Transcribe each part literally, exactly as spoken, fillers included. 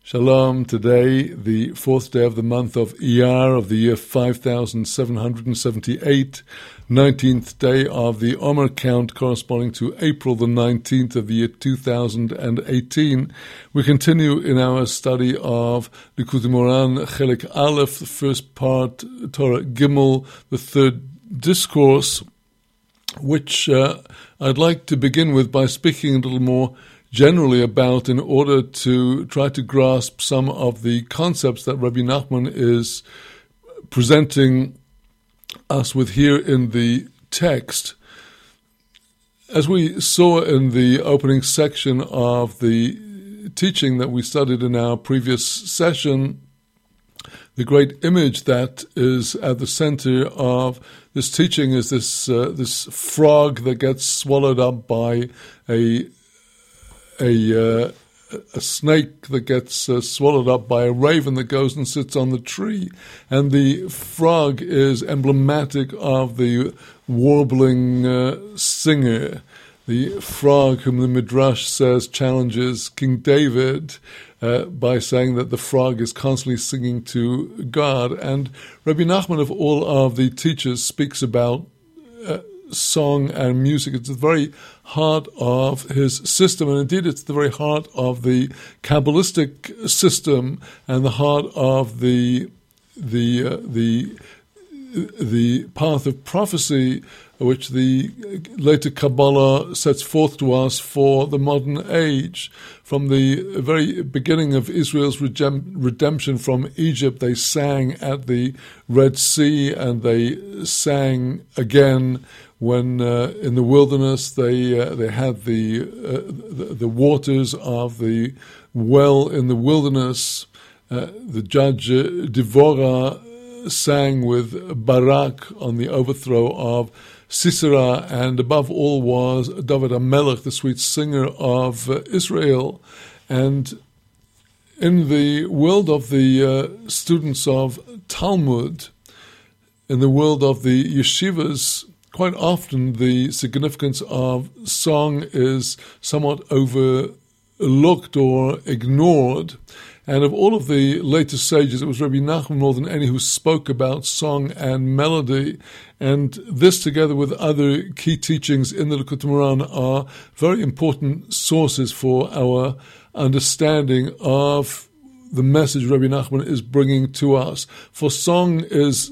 Shalom. Today, the fourth day of the month of Iyar of the year five thousand seven hundred seventy-eight, nineteenth day of the Omer count corresponding to April the nineteenth of the year two thousand eighteen. We continue in our study of Likutei Moharan, Chelik Aleph, the first part, Torah Gimel, the third discourse, which uh, I'd like to begin with by speaking a little more generally about in order to try to grasp some of the concepts that Rabbi Nachman is presenting us with here in the text. As we saw in the opening section of the teaching that we studied in our previous session, the great image that is at the center of this teaching is this uh, this frog that gets swallowed up by a A, uh, a snake that gets uh, swallowed up by a raven that goes and sits on the tree. And the frog is emblematic of the warbling uh, singer, the frog whom the Midrash says challenges King David uh, by saying that the frog is constantly singing to God. And Rabbi Nachman, of all of the teachers, speaks about uh, song and music. It's the very heart of his system, and indeed it's the very heart of the Kabbalistic system and the heart of the the uh, the the path of prophecy which the later Kabbalah sets forth to us for the modern age. From the very beginning of Israel's redemption from Egypt, they sang at the Red Sea, and they sang again when uh, in the wilderness they uh, they had the, uh, the the waters of the well in the wilderness. Uh, the judge uh, Devorah sang with Barak on the overthrow of Sisera, and above all was David HaMelech, the sweet singer of uh, Israel. And in the world of the uh, students of Talmud, in the world of the yeshivas, quite often the significance of song is somewhat overlooked or ignored. And of all of the later sages, it was Rabbi Nachman more than any who spoke about song and melody. And this, together with other key teachings in the Likutei Moharan, are very important sources for our understanding of the message Rabbi Nachman is bringing to us. For song is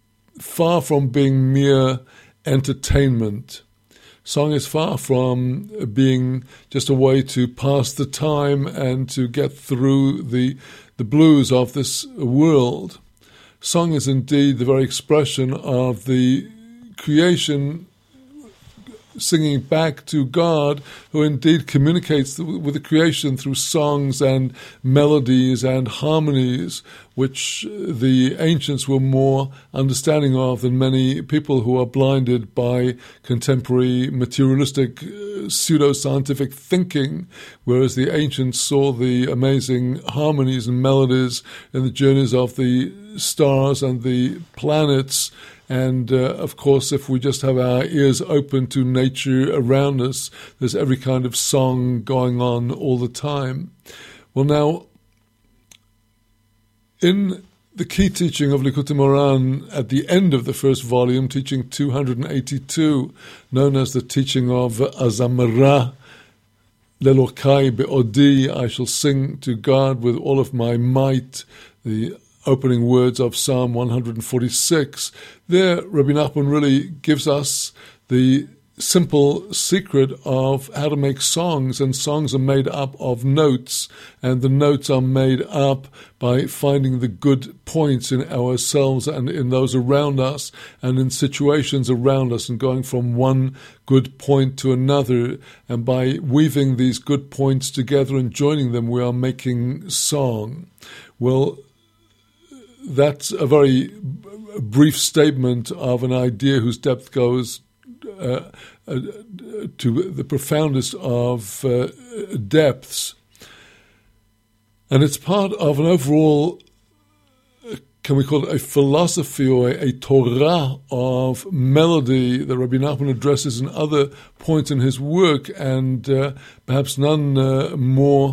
far from being mere entertainment. Song is far from being just a way to pass the time and to get through the the blues of this world. Song is indeed the very expression of the creation singing back to God, who indeed communicates with the creation through songs and melodies and harmonies, which the ancients were more understanding of than many people who are blinded by contemporary materialistic uh, pseudo-scientific thinking, whereas the ancients saw the amazing harmonies and melodies in the journeys of the stars and the planets. And, uh, of course, if we just have our ears open to nature around us, there's every kind of song going on all the time. Well, now, in the key teaching of Likutei Moharan at the end of the first volume, teaching two hundred eighty-two, known as the teaching of Azamara, Lelokai Be'odi, I shall sing to God with all of my might, the opening words of Psalm one forty-six. There, Rabbi Nachman really gives us the simple secret of how to make songs, and songs are made up of notes, and the notes are made up by finding the good points in ourselves and in those around us and in situations around us, and going from one good point to another, and by weaving these good points together and joining them, we are making song. Well, that's a very brief statement of an idea whose depth goes uh, uh, to the profoundest of uh, depths. And it's part of an overall, can we call it a philosophy or a, a Torah of melody that Rabbi Nachman addresses in other points in his work, and uh, perhaps none uh, more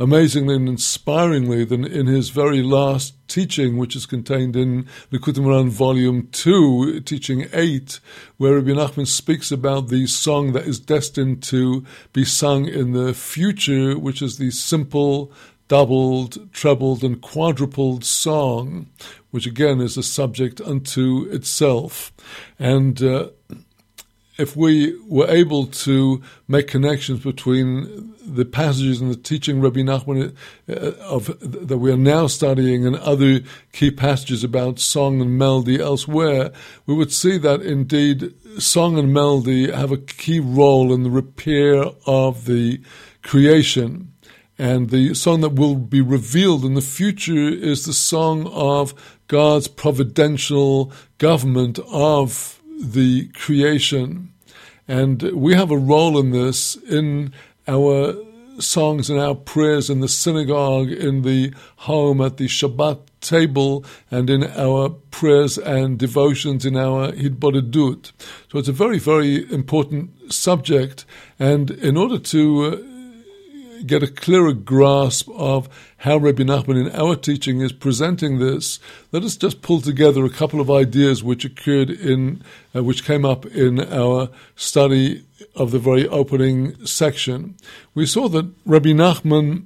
amazingly and inspiringly than in his very last teaching, which is contained in Likutei Moharan Volume two, Teaching eight, where Rabbi Nachman speaks about the song that is destined to be sung in the future, which is the simple, doubled, trebled, and quadrupled song, which again is a subject unto itself. And uh, if we were able to make connections between the passages in the teaching Rabbi Nachman uh, of that we are now studying and other key passages about song and melody elsewhere, we would see that indeed song and melody have a key role in the repair of the creation. And the song that will be revealed in the future is the song of God's providential government of the creation. And we have a role in this in our songs and our prayers in the synagogue, in the home, at the Shabbat table, and in our prayers and devotions in our Hitbodedut. So it's a very, very important subject. And in order to uh, get a clearer grasp of how Rabbi Nachman in our teaching is presenting this, let us just pull together a couple of ideas which occurred in, uh, which came up in our study of the very opening section. We saw that Rabbi Nachman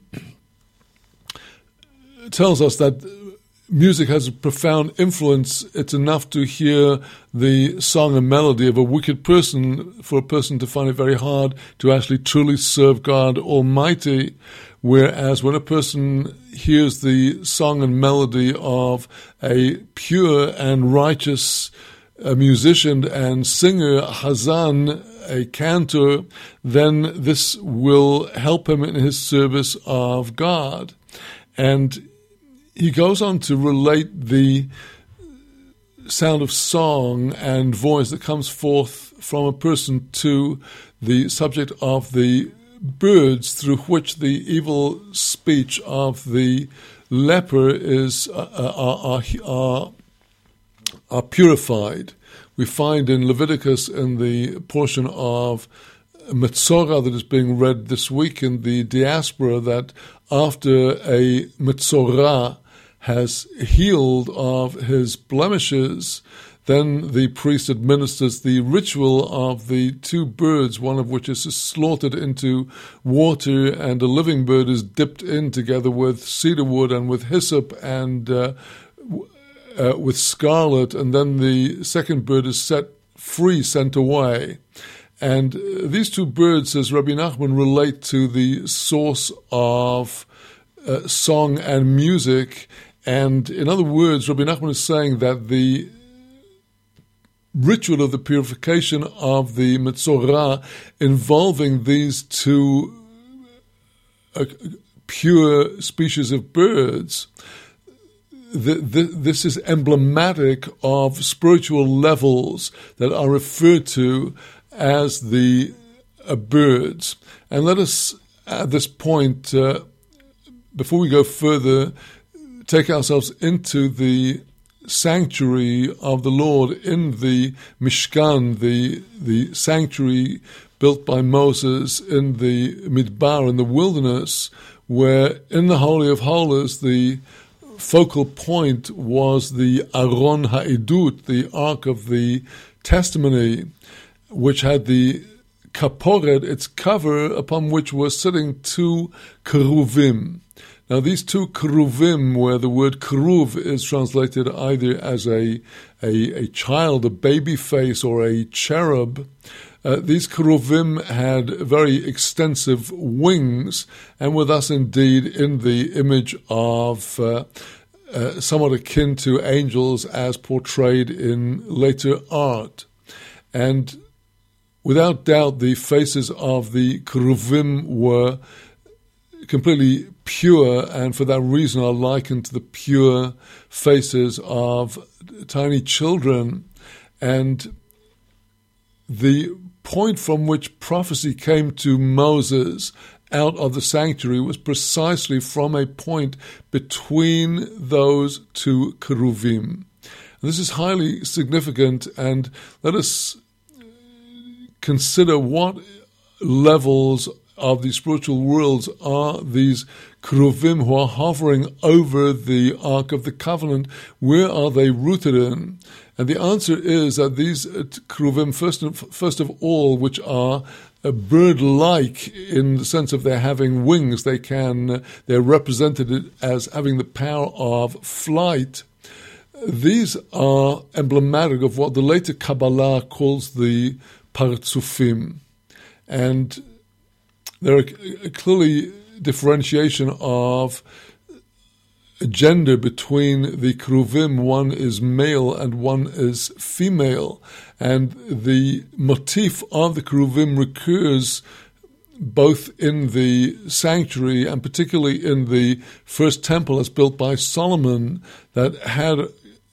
tells us that music has a profound influence. It's enough to hear the song and melody of a wicked person for a person to find it very hard to actually truly serve God Almighty. Whereas when a person hears the song and melody of a pure and righteous a musician and singer, Hazan, a cantor, then this will help him in his service of God. And he goes on to relate the sound of song and voice that comes forth from a person to the subject of the birds through which the evil speech of the leper is uh, are, are, are purified. We find in Leviticus, in the portion of Metzorah that is being read this week in the diaspora, that after a Metzorah has healed of his blemishes, then the priest administers the ritual of the two birds, one of which is slaughtered into water, and a living bird is dipped in together with cedar wood and with hyssop and uh, uh, with scarlet, and then the second bird is set free, sent away. And these two birds, says Rabbi Nachman, relate to the source of uh, song and music. And in other words, Rabbi Nachman is saying that the ritual of the purification of the Metzorah involving these two uh, pure species of birds, the, the, this is emblematic of spiritual levels that are referred to as the uh, birds. And let us, at this point, uh, before we go further, take ourselves into the sanctuary of the Lord in the Mishkan, the the sanctuary built by Moses in the Midbar, in the wilderness, where in the Holy of Holies the focal point was the Aron Ha'edut, the Ark of the Testimony, which had the kaporet, its cover, upon which were sitting two keruvim. Now, these two keruvim, where the word keruv is translated either as a, a, a child, a baby face, or a cherub, uh, these keruvim had very extensive wings and were thus indeed in the image of uh, uh, somewhat akin to angels as portrayed in later art. And without doubt, the faces of the keruvim were completely pure, and for that reason are likened to the pure faces of tiny children. And the point from which prophecy came to Moses out of the sanctuary was precisely from a point between those two keruvim. And this is highly significant, and let us consider what levels of the spiritual worlds are these Keruvim who are hovering over the Ark of the Covenant. Where are they rooted in? And the answer is that these Keruvim, first, first of all, which are uh, bird-like in the sense of they're having wings, they can, they're represented as having the power of flight. These are emblematic of what the later Kabbalah calls the Partsufim. And there are clearly differentiation of gender between the Keruvim. One is male and one is female. And the motif of the Keruvim recurs both in the sanctuary and particularly in the first temple as built by Solomon, that had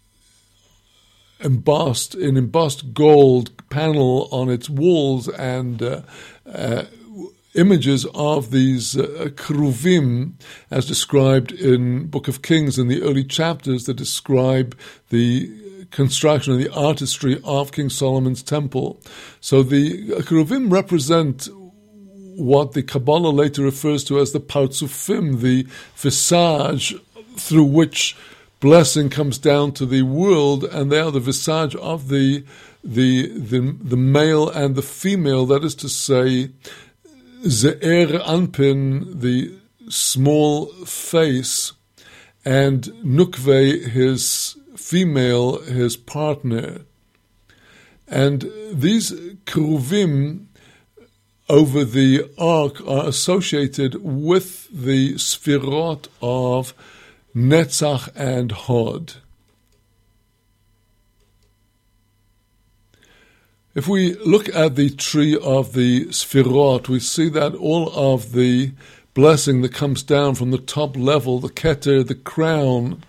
embossed, an embossed gold panel on its walls and uh, uh, images of these uh, Keruvim as described in Book of Kings in the early chapters that describe the construction and the artistry of King Solomon's temple. So the Keruvim represent what the Kabbalah later refers to as the Partsufim, the visage through which blessing comes down to the world, and they are the visage of the the the, the male and the female. That is to say, Ze'er Anpin, the small face, and Nukve, his female, his partner. And these Keruvim over the ark are associated with the Sfirot of Netzach and Hod. If we look at the tree of the Sfirot, we see that all of the blessing that comes down from the top level, the Keter, the crown,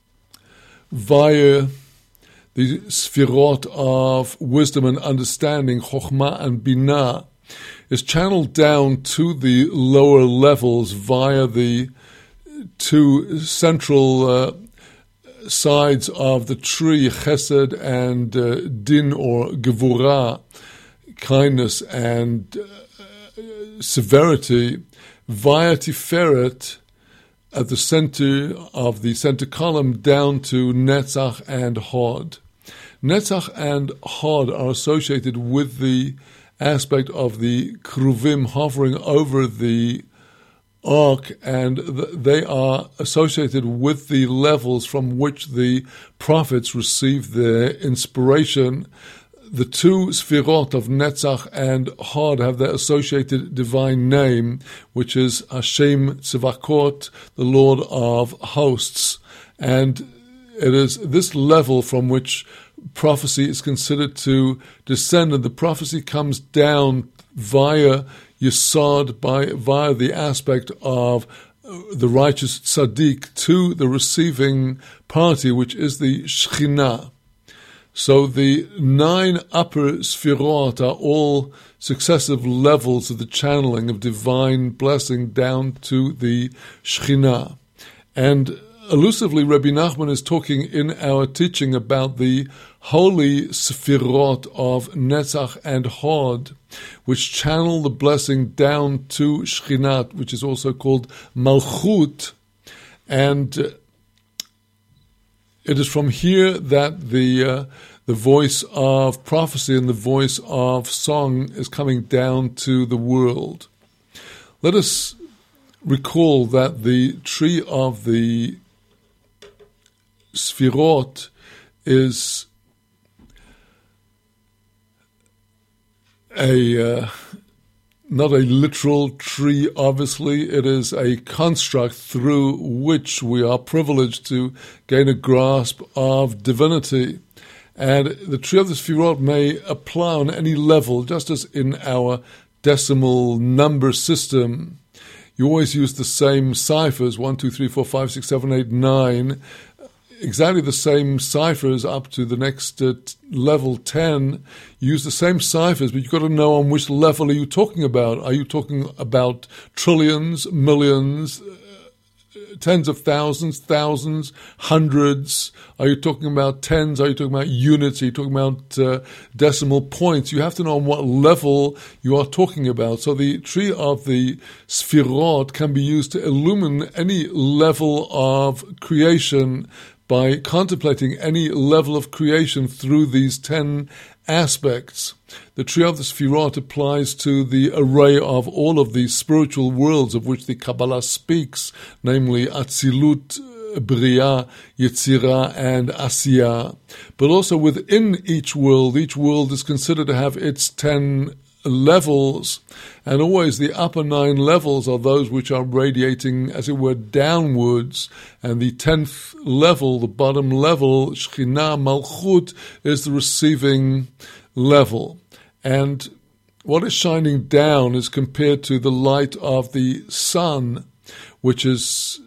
via the Sfirot of wisdom and understanding, Chokhmah and Binah, is channeled down to the lower levels via the two central uh, sides of the tree, Chesed and uh, Din or Gevurah, kindness and uh, severity, via Tiferet at the center of the center column down to Netzach and Hod. Netzach and Hod are associated with the aspect of the Keruvim hovering over the ark, and th- they are associated with the levels from which the prophets received their inspiration. The two Sfirot of Netzach and Hod have their associated divine name, which is Hashem Tzevakot, the Lord of hosts. And it is this level from which prophecy is considered to descend, and the prophecy comes down via Yesod, by via the aspect of the righteous tzaddik to the receiving party, which is the Shekhinah. So the nine upper Sfirot are all successive levels of the channeling of divine blessing down to the Shekhinah. And elusively, Rabbi Nachman is talking in our teaching about the holy Sfirot of Netzach and Hod, which channel the blessing down to Shekhinah, which is also called Malchut. And uh, it is from here that the uh, the voice of prophecy and the voice of song is coming down to the world. Let us recall that the tree of the Sfirot is a uh, not a literal tree, obviously. It is a construct through which we are privileged to gain a grasp of divinity. And the tree of the Sfirot may apply on any level, just as in our decimal number system. You always use the same ciphers, one, two, three, four, five, six, seven, eight, nine, exactly the same ciphers up to the next uh, t- level ten. You use the same ciphers, but you've got to know on which level are you talking about. Are you talking about trillions, millions, uh, tens of thousands, thousands, hundreds? Are you talking about tens? Are you talking about units? Are you talking about uh, decimal points? You have to know on what level you are talking about. So the tree of the Sfirot can be used to illumine any level of creation by contemplating any level of creation through these ten aspects. The tree of the Sfirot applies to the array of all of these spiritual worlds of which the Kabbalah speaks, namely Atzilut, Bria, Yetzirah, and Asiyah. But also within each world, each world is considered to have its ten levels, and always the upper nine levels are those which are radiating, as it were, downwards, and the tenth level, the bottom level, Shekhinah, Malchut, is the receiving level. And what is shining down is compared to the light of the sun, which is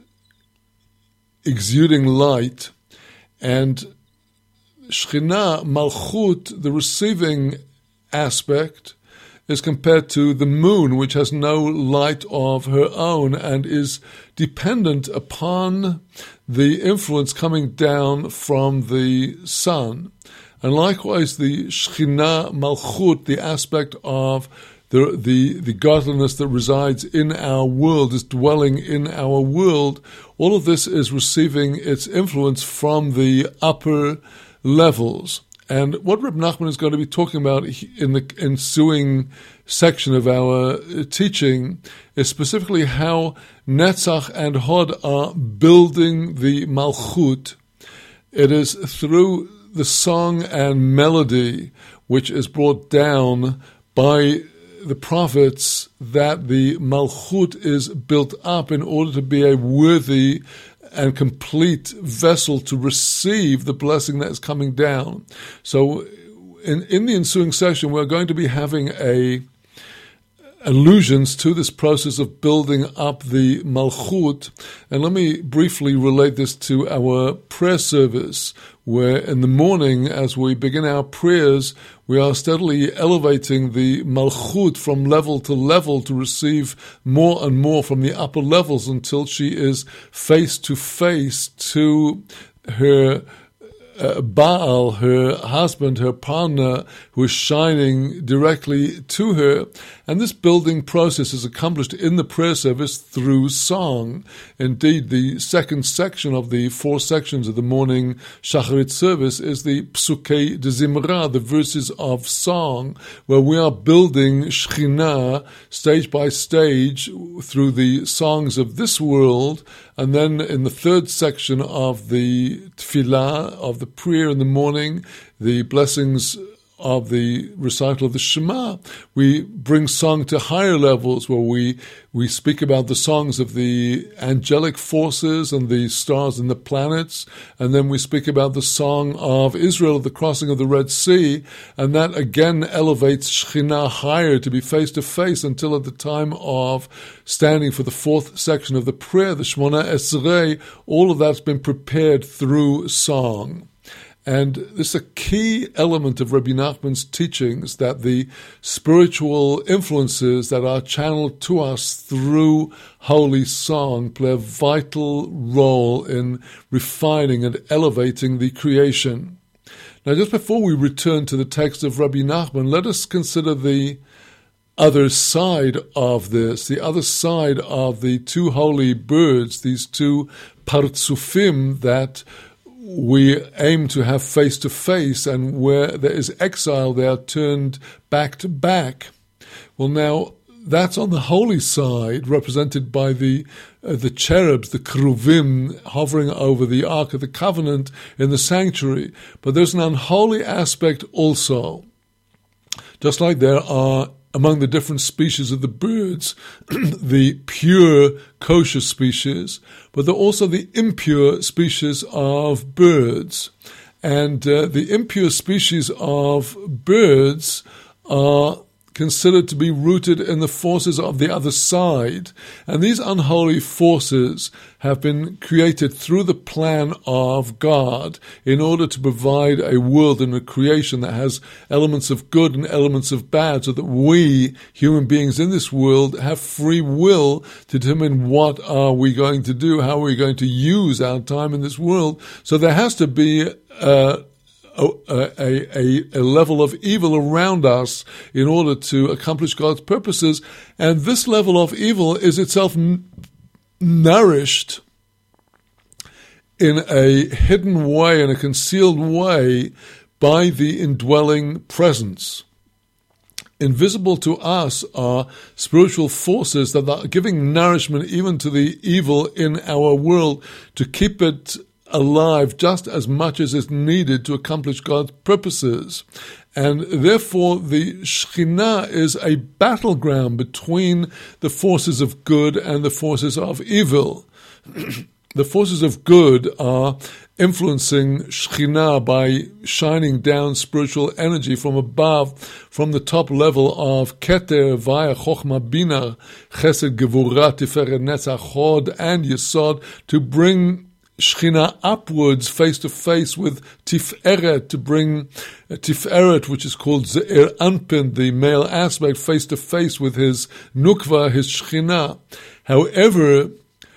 exuding light, and Shekhinah, Malchut, the receiving aspect, is compared to the moon, which has no light of her own and is dependent upon the influence coming down from the sun. And likewise, the Shekhinah Malchut, the aspect of the, the, the godliness that resides in our world, is dwelling in our world, all of this is receiving its influence from the upper levels. And what Reb Nachman is going to be talking about in the ensuing section of our teaching is specifically how Netzach and Hod are building the Malchut. It is through the song and melody which is brought down by the prophets that the Malchut is built up in order to be a worthy and complete vessel to receive the blessing that is coming down. So in, in the ensuing session, we're going to be having a allusions to this process of building up the Malchut. And let me briefly relate this to our prayer service, where in the morning, as we begin our prayers, we are steadily elevating the Malchut from level to level to receive more and more from the upper levels until she is face to face to her Uh, Baal, her husband, her partner, who is shining directly to her. And this building process is accomplished in the prayer service through song. Indeed, the second section of the four sections of the morning Shacharit service is the Psukei de Zimra, the verses of song, where we are building Shekhinah stage by stage through the songs of this world. And then in the third section of the Tefillah, of the prayer in the morning, the blessings of the recital of the Shema, we bring song to higher levels where we we speak about the songs of the angelic forces and the stars and the planets, and then we speak about the song of Israel, the crossing of the Red Sea, and that again elevates Shekhinah higher to be face to face until at the time of standing for the fourth section of the prayer, the Shemona Esrei, all of that's been prepared through song. And this is a key element of Rabbi Nachman's teachings, that the spiritual influences that are channeled to us through holy song play a vital role in refining and elevating the creation. Now, just before we return to the text of Rabbi Nachman, let us consider the other side of this, the other side of the two holy birds, these two partsufim that we aim to have face to face, and where there is exile, they are turned back to back. Well, now, that's on the holy side, represented by the uh, the cherubs, the keruvim, hovering over the Ark of the Covenant in the sanctuary. But there's an unholy aspect also. Just like there are among the different species of the birds, the pure kosher species, but there are also the impure species of birds. And uh, the impure species of birds are considered to be rooted in the forces of the other side. And these unholy forces have been created through the plan of God in order to provide a world and a creation that has elements of good and elements of bad, so that we, human beings in this world, have free will to determine what are we going to do, how are we going to use our time in this world. So there has to be uh, A, a, a level of evil around us in order to accomplish God's purposes. And this level of evil is itself n- nourished in a hidden way, in a concealed way, by the indwelling presence. Invisible to us are spiritual forces that are giving nourishment even to the evil in our world to keep it alive just as much as is needed to accomplish God's purposes. And therefore the Shekhinah is a battleground between the forces of good and the forces of evil. The forces of good are influencing Shekhinah by shining down spiritual energy from above, from the top level of Keter, Vaya, Chochma, Bina, Chesed, Gevurah, Tiferet, Netzach, Hod, and Yesod, to bring Shekhinah upwards, face to face with Tiferet, to bring Tiferet, which is called Ze'er Anpin, the male aspect, face to face with his Nukva, his Shekhinah. However,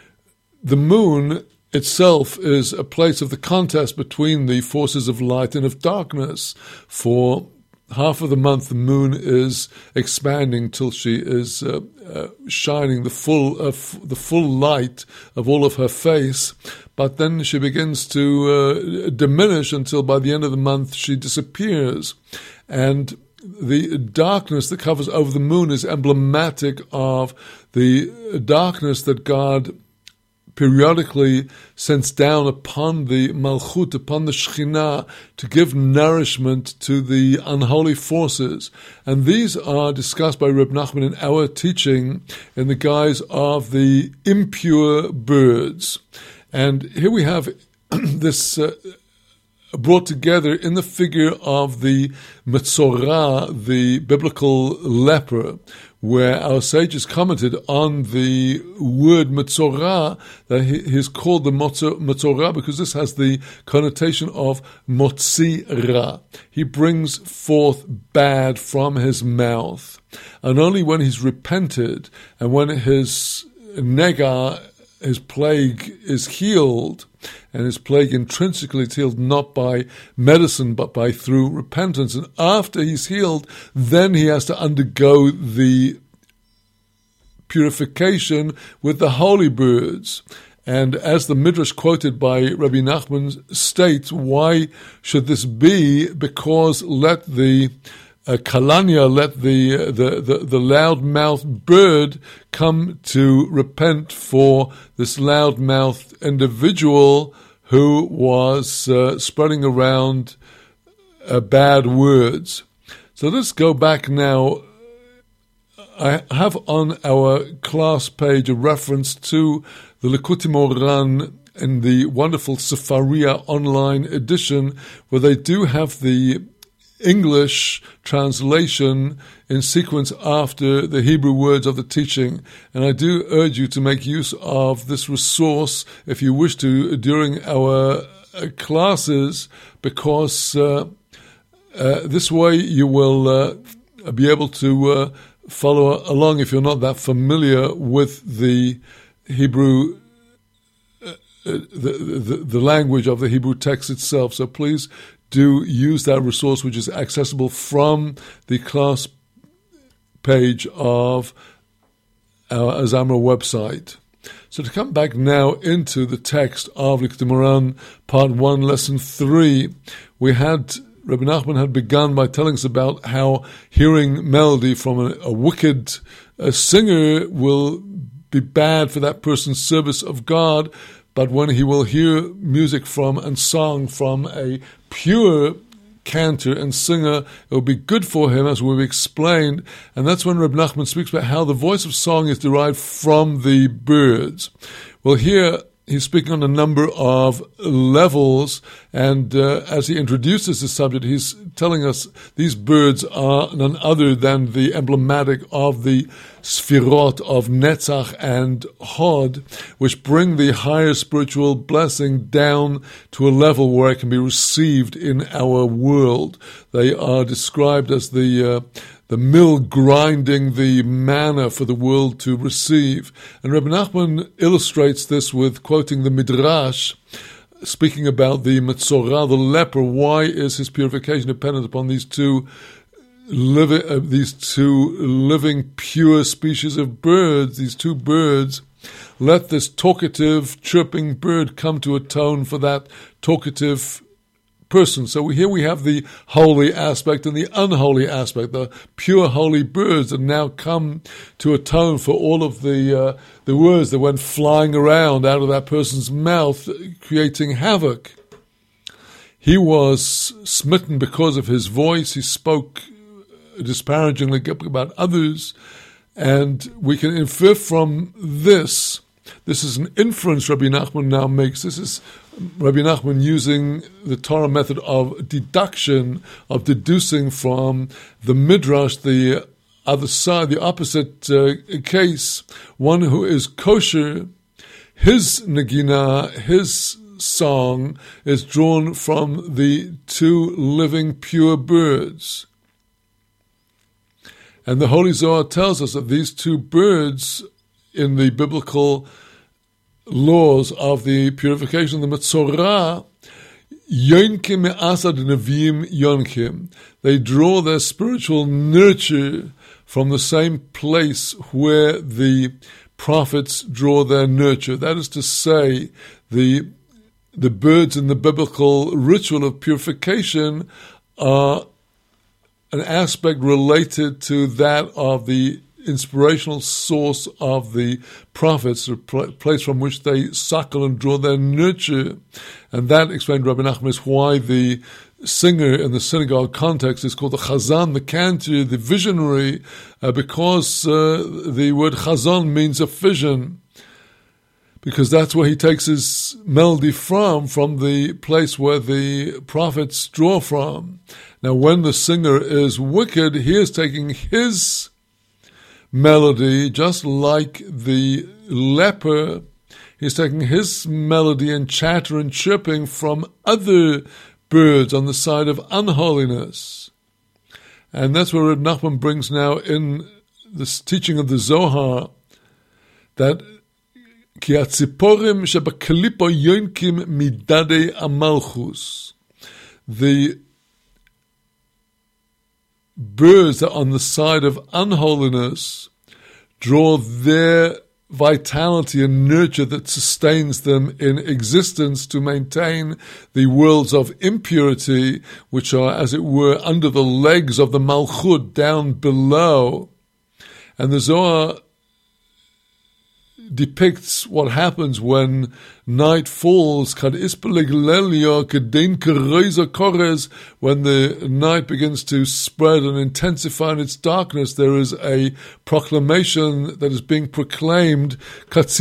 the moon itself is a place of the contest between the forces of light and of darkness. For half of the month, the moon is expanding till she is uh, uh, shining the full uh, f- the full light of all of her face. But then she begins to uh, diminish until by the end of the month she disappears. And the darkness that covers over the moon is emblematic of the darkness that God periodically sends down upon the Malchut, upon the Shekhinah, to give nourishment to the unholy forces. And these are discussed by Reb Nachman in our teaching in the guise of the impure birds. And here we have this uh, brought together in the figure of the Metzorah, the biblical leper, where our sages commented on the word Metzorah, that he is called the Metzorah because this has the connotation of Motzi Ra. He brings forth bad from his mouth. And only when he's repented and when his nega, his plague is healed, and his plague intrinsically is healed not by medicine but by through repentance. And after he's healed, then he has to undergo the purification with the holy birds. And as the Midrash quoted by Rabbi Nachman states, why should this be? Because let the Uh, Kalanya, let the, uh, the, the, the loud-mouthed bird come to repent for this loud-mouthed individual who was uh, spreading around uh, bad words. So let's go back now. I have on our class page a reference to the Likutei Moharan in the wonderful Sefaria online edition, where they do have the English translation in sequence after the Hebrew words of the teaching. And I do urge you to make use of this resource if you wish to during our uh, classes, because uh, uh, this way you will uh, be able to uh, follow along if you're not that familiar with the Hebrew uh, the, the, the language of the Hebrew text itself. So please do use that resource, which is accessible from the class page of our Azamra website. So to come back now into the text of Likutei Moharan, part one, lesson three, we had, Rabbi Nachman had begun by telling us about how hearing melody from a, a wicked a singer will be bad for that person's service of God, but when he will hear music from and song from a pure cantor and singer, it will be good for him, as we've explained. And that's when Reb Nachman speaks about how the voice of song is derived from the birds. Well, here he's speaking on a number of levels, and uh, as he introduces the subject, he's telling us these birds are none other than the emblematic of the Sfirot of Netzach and Hod, which bring the higher spiritual blessing down to a level where it can be received in our world. They are described as the uh, the mill grinding the manna for the world to receive. And Rabbi Nachman illustrates this with quoting the Midrash, speaking about the Metzorah, the leper. Why is his purification dependent upon these two living, uh, these two living, pure species of birds, these two birds? Let this talkative, chirping bird come to atone for that talkative person. So here we have the holy aspect and the unholy aspect, the pure holy birds that now come to atone for all of the uh, the words that went flying around out of that person's mouth, creating havoc. He was smitten because of his voice. He spoke disparagingly about others, and we can infer from this. This is an inference Rabbi Nachman now makes. This is Rabbi Nachman using the Torah method of deduction, of deducing from the Midrash, the other side, the opposite uh, case. One who is kosher, his negina, his song is drawn from the two living pure birds. And the Holy Zohar tells us that these two birds in the biblical laws of the purification of the Metzorah, Yonkim me'asad neviim yonkim. They draw their spiritual nurture from the same place where the prophets draw their nurture. That is to say, the the birds in the biblical ritual of purification are an aspect related to that of the inspirational source of the prophets, the place from which they suckle and draw their nurture. And that, explained Rabbi Nachman, is why the singer in the synagogue context is called the chazan, the cantor, the visionary, uh, because uh, the word chazan means a vision, because that's where he takes his melody from, from the place where the prophets draw from. Now, when the singer is wicked, he is taking his melody, just like the leper, he's taking his melody and chatter and chirping from other birds on the side of unholiness. And that's where Reb Nachman brings now in this teaching of the Zohar, that ki atziporim shebakalipo yonkim midadei amalchus. The birds that are on the side of unholiness draw their vitality and nurture that sustains them in existence to maintain the worlds of impurity, which are, as it were, under the legs of the Malchut, down below. And the Zohar depicts what happens when night falls, when the night begins to spread and intensify in its darkness. There is a proclamation that is being proclaimed, just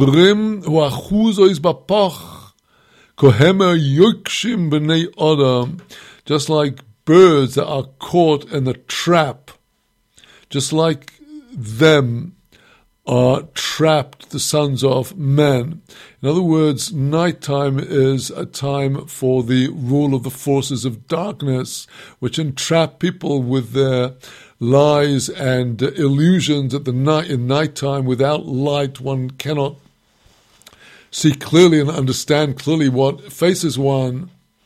like birds that are caught in the trap, just like them are trapped the sons of men. In other words, nighttime is a time for the rule of the forces of darkness, which entrap people with their lies and illusions. At the night, in nighttime, without light, one cannot see clearly and understand clearly what faces one.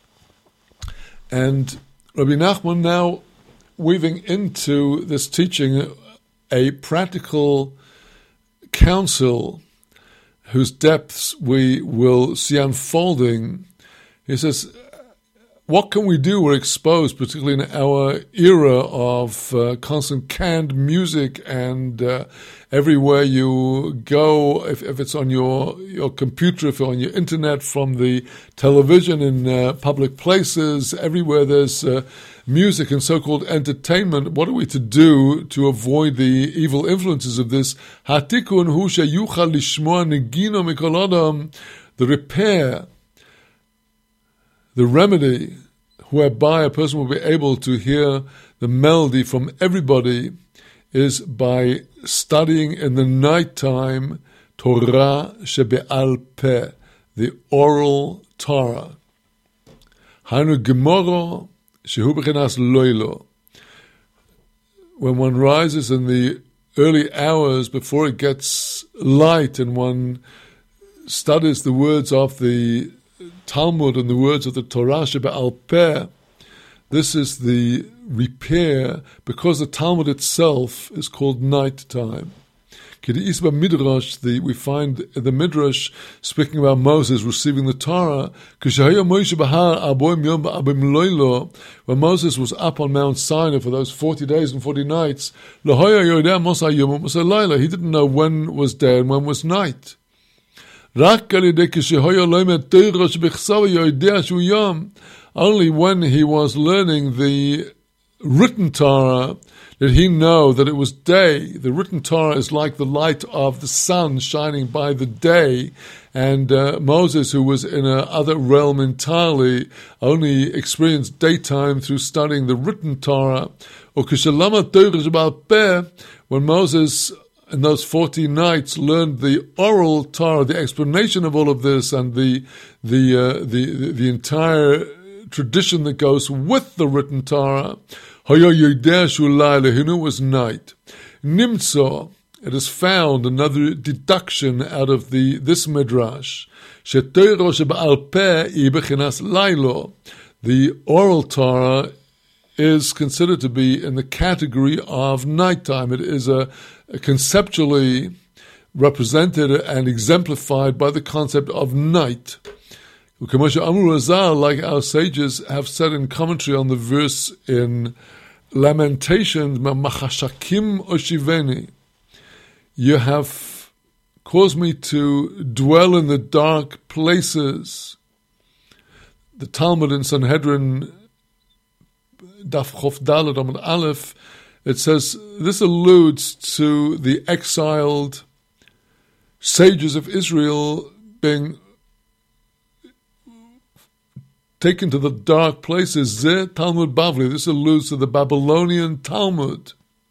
And Rabbi Nachman now weaving into this teaching a practical counsel whose depths we will see unfolding. He says, what can we do? We're exposed, particularly in our era of uh, constant canned music, and uh, everywhere you go, if, if it's on your, your computer, if you're on your internet, from the television, in uh, public places, everywhere there's uh, music and so-called entertainment. What are we to do to avoid the evil influences of this? Hatikun hu sheyuchal lishmoa negino mikol adam. the repair, the remedy, whereby a person will be able to hear the melody from everybody, is by studying in the night time Torah shebe'al peh, the oral Torah. Hainu Gemara shehu b'chinas loilo. When one rises in the early hours before it gets light and one studies the words of the Talmud and the words of the Torah shebe'al peh, this is the repair, because the Talmud itself is called night time. Midrash, the, we find the Midrash speaking about Moses receiving the Torah. When Moses was up on Mount Sinai for those forty days and forty nights, he didn't know when was day and when was night. Only when he was learning the written Torah did he know that it was day. The written Torah is like the light of the sun shining by the day, and uh, Moses, who was in another realm entirely, only experienced daytime through studying the written Torah. When Moses in those forty nights learned the oral Torah, the explanation of all of this, and the the uh, the, the the entire tradition that goes with the written Torah, he knew it was night. Nimtzo, it is found, another deduction out of the this midrash, the oral Torah is considered to be in the category of nighttime. It is a, a conceptually represented and exemplified by the concept of night. Like our sages have said in commentary on the verse in Lamentations, you have caused me to dwell in the dark places. The Talmud in Sanhedrin, Daf Chof Dalet Amud Aleph, it says this alludes to the exiled sages of Israel being taken to the dark places. Zeh Talmud Bavli. This alludes to the Babylonian Talmud.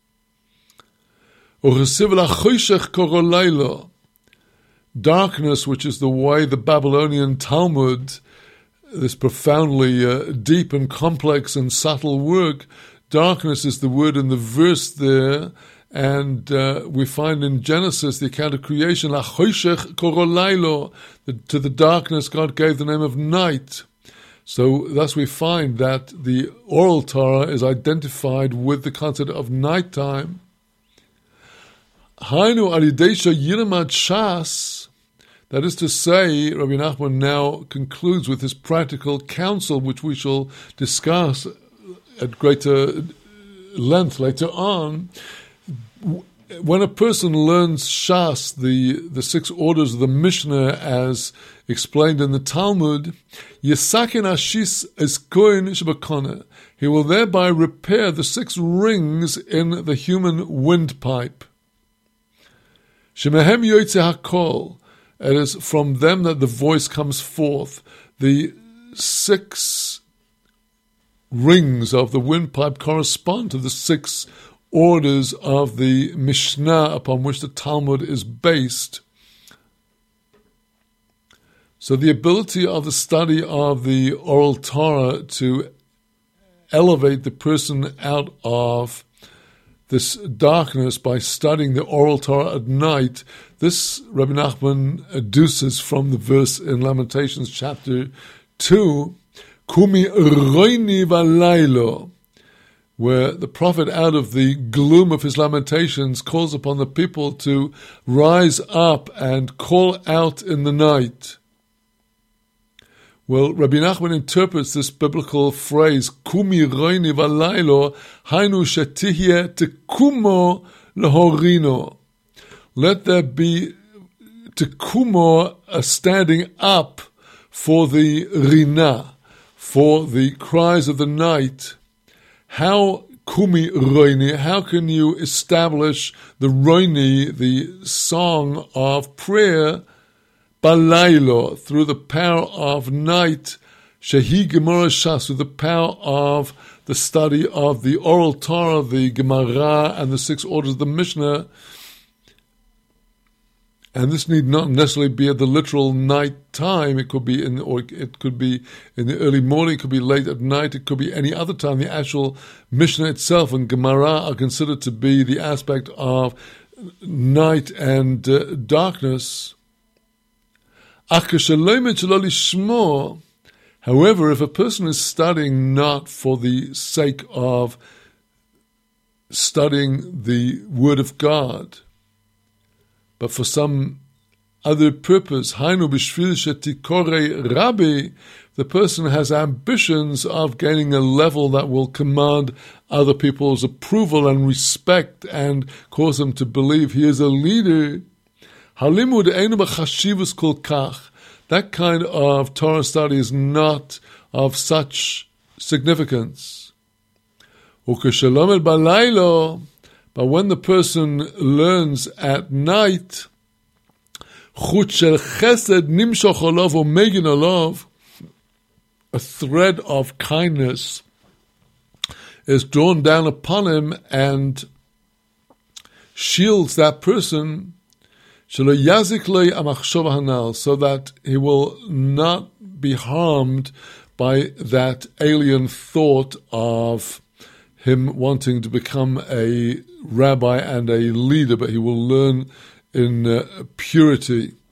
Darkness, which is the way the Babylonian Talmud, this profoundly uh, deep and complex and subtle work, darkness is the word in the verse there, and uh, we find in Genesis the account of creation, to the darkness God gave the name of night. So thus we find that the oral Torah is identified with the concept of nighttime. Hainu alideisha yiramad shas. That is to say, Rabbi Nachman now concludes with his practical counsel, which we shall discuss at greater length later on. When a person learns Shas, the, the six orders of the Mishnah as explained in the Talmud, Yesakin Ashis Eskoin Shabakona, he will thereby repair the six rings in the human windpipe. Shemehem Yoitze HaKol, it is from them that the voice comes forth. The six rings of the windpipe correspond to the six orders of the Mishnah upon which the Talmud is based. So the ability of the study of the oral Torah to elevate the person out of this darkness by studying the oral Torah at night, this Rabbi Nachman adduces from the verse in Lamentations chapter two, Kumi roini valaylo, where the prophet, out of the gloom of his lamentations, calls upon the people to rise up and call out in the night. Well, Rabbi Nachman interprets this biblical phrase, Kumi roini valaylo, hainu shetihye tekumo lehorino. Let there be tekumo, a standing up for the rina, for the cries of the night. How kumi roini? How can you establish the roini, the song of prayer? balaylo, through the power of night, shehi Gemara Shas, through the power of the study of the oral Torah, the Gemara, and the six orders of the Mishnah. And this need not necessarily be at the literal night time. It could be in, or it could be in the early morning. It could be late at night. It could be any other time. The actual Mishnah itself and Gemara are considered to be the aspect of night and uh, darkness. However, if a person is studying not for the sake of studying the Word of God, but for some other purpose, Hainu b'shvil shetikore rabbi, the person has ambitions of gaining a level that will command other people's approval and respect and cause them to believe he is a leader. Halimud einu b'chashivus kol kach. That kind of Torah study is not of such significance. Ukeshelomed balaylo. But when the person learns at night, chut shel chesed nimshoch olav or megin olav, a thread of kindness is drawn down upon him and shields that person, shelo yazik lo amachshava hanal, so that he will not be harmed by that alien thought of him wanting to become a rabbi and a leader, but he will learn in uh, purity.